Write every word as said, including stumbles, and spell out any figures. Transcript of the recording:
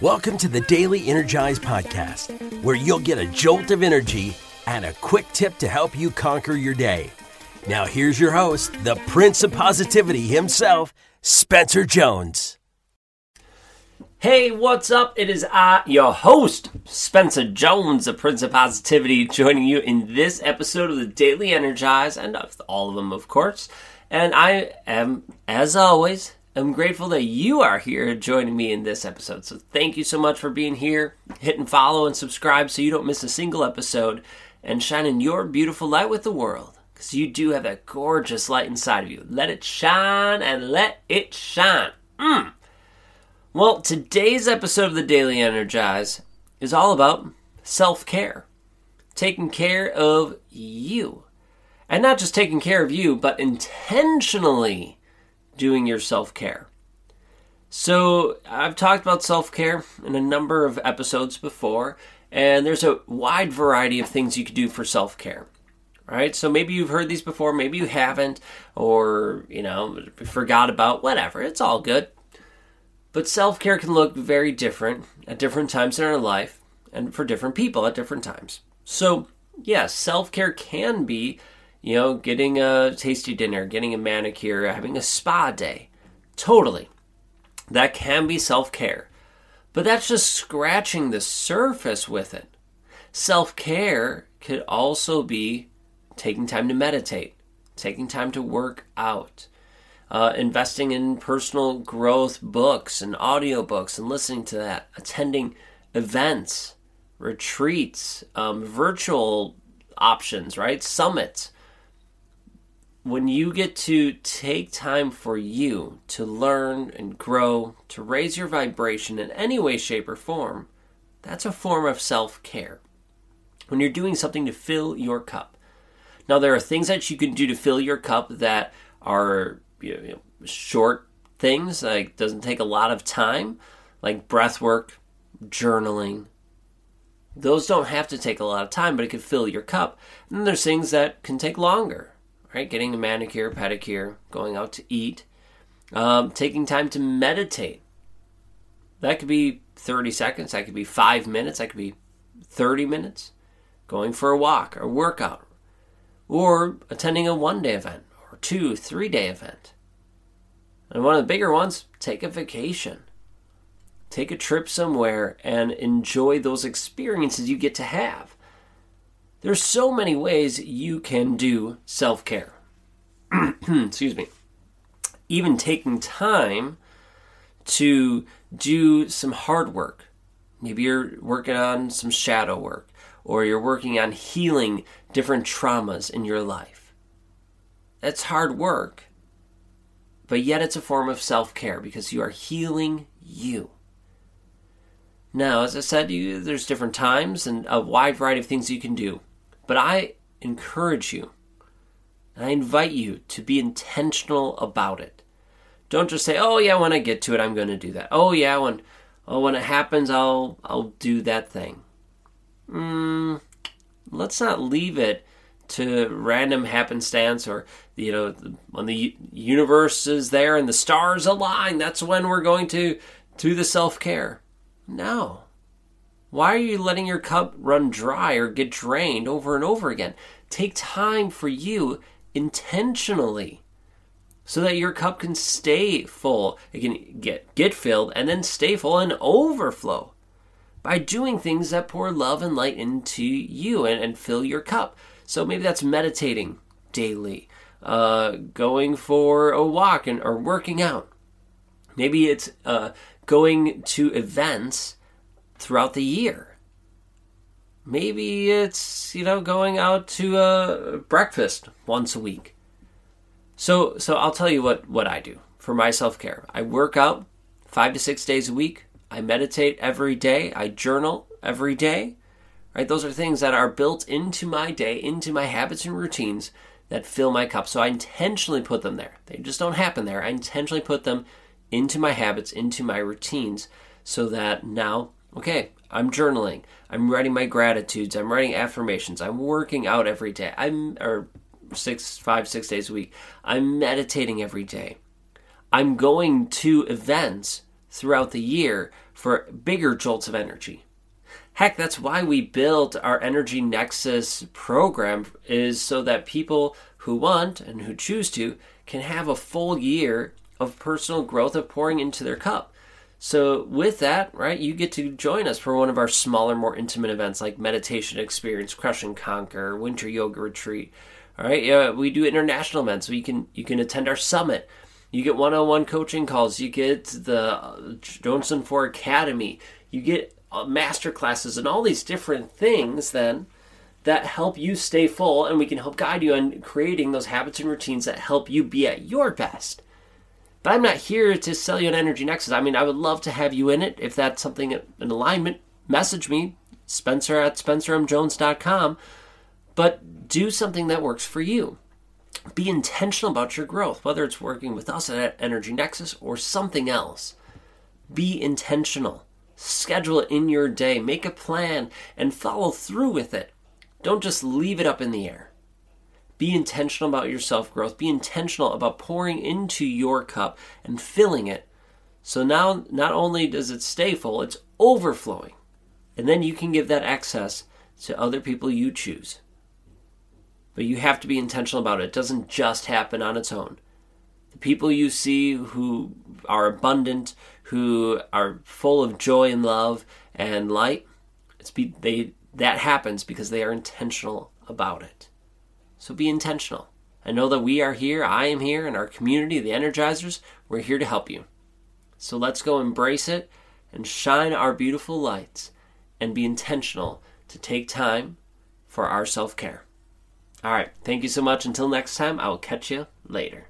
Welcome to the Daily Energize Podcast, where you'll get a jolt of energy and a quick tip to help you conquer your day. Now here's your host, the Prince of Positivity himself, Spencer Jones. Hey, what's up? It is I, your host, Spencer Jones, the Prince of Positivity, joining you in this episode of the Daily Energize, and all of them, of course. And I am, as always, I'm grateful that you are here joining me in this episode. So thank you so much for being here, hitting follow and subscribe so you don't miss a single episode, and shining your beautiful light with the world. Because you do have that gorgeous light inside of you. Let it shine and let it shine. Mm. Well, today's episode of the Daily Energize is all about self-care. Taking care of you. And not just taking care of you, but intentionally doing your self-care. So I've talked about self-care in a number of episodes before, and there's a wide variety of things you could do for self-care. Right? So maybe you've heard these before, maybe you haven't, or, you know, forgot about, whatever. It's all good. But self-care can look very different at different times in our life, and for different people at different times. So, yes, self-care can be, you know, getting a tasty dinner, getting a manicure, having a spa day. Totally. That can be self-care. But that's just scratching the surface with it. Self-care could also be taking time to meditate, taking time to work out, uh, investing in personal growth books and audiobooks and listening to that, attending events, retreats, um, virtual options, right? Summits. When you get to take time for you to learn and grow, to raise your vibration in any way, shape, or form, that's a form of self-care. When you're doing something to fill your cup. Now, there are things that you can do to fill your cup that are, you know, short things, like doesn't take a lot of time, like breath work, journaling. Those don't have to take a lot of time, but it can fill your cup. And then there's things that can take longer. Right, getting a manicure, pedicure, going out to eat, um, taking time to meditate. That could be thirty seconds, that could be five minutes, that could be thirty minutes. Going for a walk or workout, or attending a one-day event, or two, three-day event. And one of the bigger ones, take a vacation. Take a trip somewhere and enjoy those experiences you get to have. There's so many ways you can do self-care. Excuse me. Even taking time to do some hard work. Maybe you're working on some shadow work, or you're working on healing different traumas in your life. That's hard work, but yet it's a form of self-care because you are healing you. Now, as I said, you, there's different times and a wide variety of things you can do. But I encourage you, and I invite you to be intentional about it. Don't just say, oh yeah, when I get to it, I'm going to do that. Oh yeah, when oh when it happens, I'll I'll do that thing. Mm, let's not leave it to random happenstance, or, you know, when the universe is there and the stars align, that's when we're going to do the self-care. No. Why are you letting your cup run dry or get drained over and over again? Take time for you intentionally so that your cup can stay full. It can get, get filled and then stay full and overflow by doing things that pour love and light into you and, and fill your cup. So maybe that's meditating daily, uh, going for a walk and or working out. Maybe it's uh, going to events throughout the year. Maybe it's, you know, going out to a breakfast once a week. So so I'll tell you what, what I do for my self-care. I work out five to six days a week. I meditate every day. I journal every day. Right? Those are things that are built into my day, into my habits and routines that fill my cup. So I intentionally put them there. They just don't happen there. I intentionally put them into my habits, into my routines, so that now, okay, I'm journaling. I'm writing my gratitudes. I'm writing affirmations. I'm working out every day. I'm or six, five, six days a week. I'm meditating every day. I'm going to events throughout the year for bigger jolts of energy. Heck, that's why we built our Energy Nexus program, is so that people who want and who choose to can have a full year of personal growth of pouring into their cup. So with that, right, you get to join us for one of our smaller, more intimate events like Meditation Experience, Crush and Conquer, Winter Yoga Retreat. All right, yeah, we do international events, so you can you can attend our summit. You get one-on-one coaching calls. You get the Johnson four Academy. You get master classes and all these different things then that help you stay full, and we can help guide you on creating those habits and routines that help you be at your best. But I'm not here to sell you an Energy Nexus. I mean, I would love to have you in it. If that's something in alignment, message me, Spencer at Spencer M Jones dot com. But do something that works for you. Be intentional about your growth, whether it's working with us at Energy Nexus or something else. Be intentional. Schedule it in your day. Make a plan and follow through with it. Don't just leave it up in the air. Be intentional about your self-growth. Be intentional about pouring into your cup and filling it. So now not only does it stay full, it's overflowing. And then you can give that access to other people you choose. But you have to be intentional about it. It doesn't just happen on its own. The people you see who are abundant, who are full of joy and love and light, it's be, they that happens because they are intentional about it. So be intentional. I know that we are here, I am here, and our community, the Energizers, we're here to help you. So let's go embrace it and shine our beautiful lights and be intentional to take time for our self-care. All right, thank you so much. Until next time, I will catch you later.